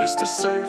Mr. Safe.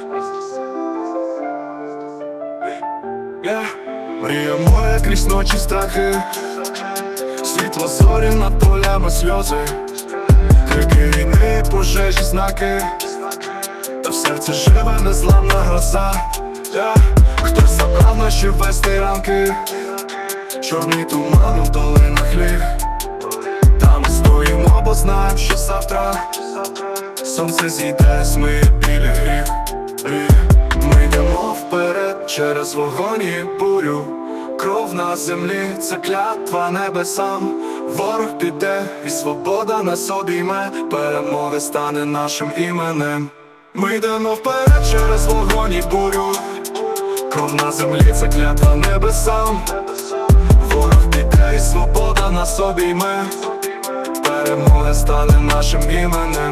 Мрія моя крізь ночі страхи, світло зорі над полями сльози, крики війни, пожежі, знаки, та в серці живе незламна гроза. Хтось забрав наші вести ранки, чорний туман у долинах ліг. Та ми стоїмо, бо знаєм, що завтра сонце зійде, змиє білий гріх. Ми йдемо вперед через вогонь і бурю, кров на землі, це клятва небесам. Ворог піде і свобода нас обійме, перемога стане нашим іменем. Ми йдемо вперед через вогонь і бурю, кров на землі, це клятва небесам. Ворог піде і свобода нас обійме, перемога стане нашим іменем.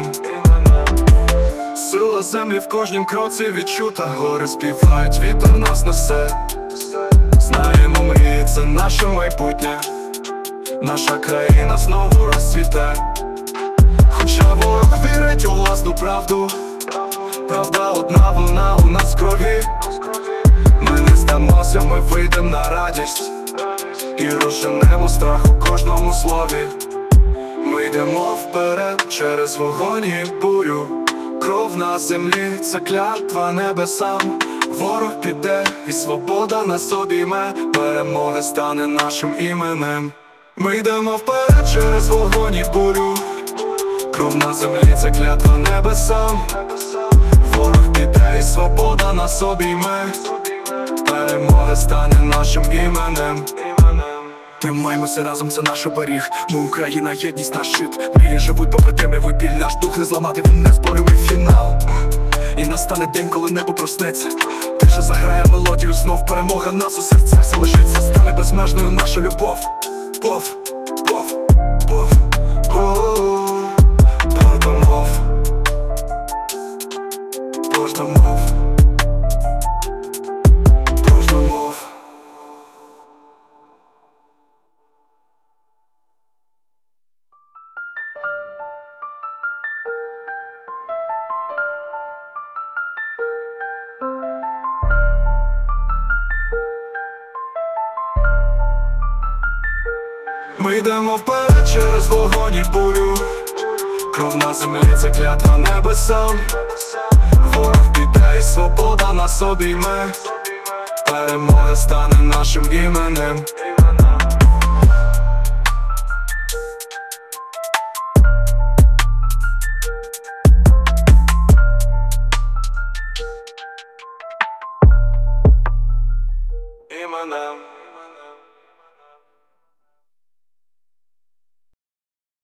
Сила землі в кожнім кроці відчута, гори співають, вітер нас несе. Знаємо, мрії – це наше майбутнє, наша країна знову розцвіте. Хоча ворог вірить у власну правду, правда одна, вона у нас в крові. Ми не здамося, ми вийдемо на радість і розженемо страх у кожному слові. Ми йдемо вперед через вогонь і бурю, кров на землі, це клятва небесам. Ворог піде і свобода нас обійме, перемога стане нашим іменем. Ми йдемо вперед через вогонь і бурю, кров на землі, це клятва небесам. Ворог піде і свобода нас обійме, перемога стане нашим іменем. Тримаймося разом, це наш оберіг. Ми Україна, єдність наш щит. Мрії живуть попри темряву, біль наш дух не зламати, він не зборимий фінал. І настане день, коли небо проснеться, тиша заграє мелодію, знов перемога нас у серцях залишиться. Стане безмежною наша любов. Бов, бов, бов, бов, Бождомов, Бождомов, Бождомов. Ми йдемо вперед через вогонь і бурю, кров на землі, це клятва небесам. Ворог піде і свобода нас обійме, перемога стане нашим іменем. Іменем.